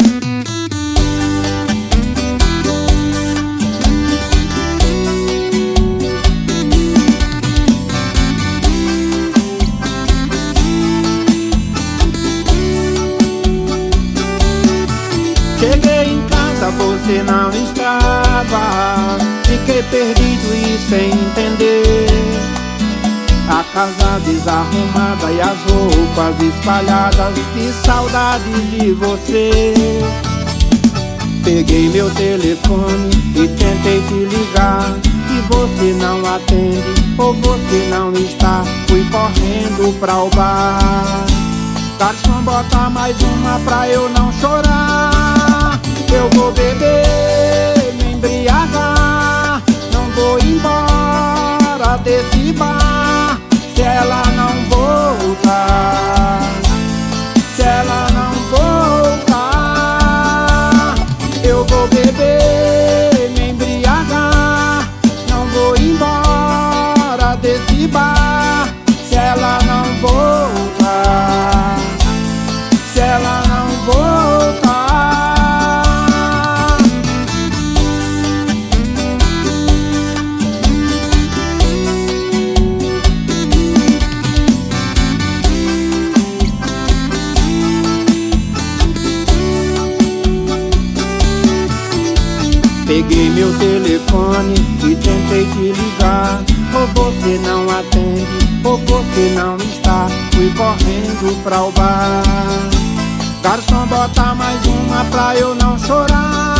Cheguei em casa, você não estava. Fiquei perdido e sem entender. A casa desarrumada e as roupas espalhadas. Que saudade de você. Peguei meu telefone e tentei te ligar, e você não atende, ou você não está. Fui correndo pra o bar. Garçom, bota mais uma pra eu não chorar. Eu vou beber, me embriagar. Não vou embora desse bar se ela não voltar. Se ela não voltar, eu vou beber, me embriagar. Não vou embora desse bar se ela não voltar. Se ela não voltar. Peguei meu telefone e tentei te ligar, ou você não atende, ou você não está. Fui correndo pra o bar. Garçom, bota mais uma pra eu não chorar.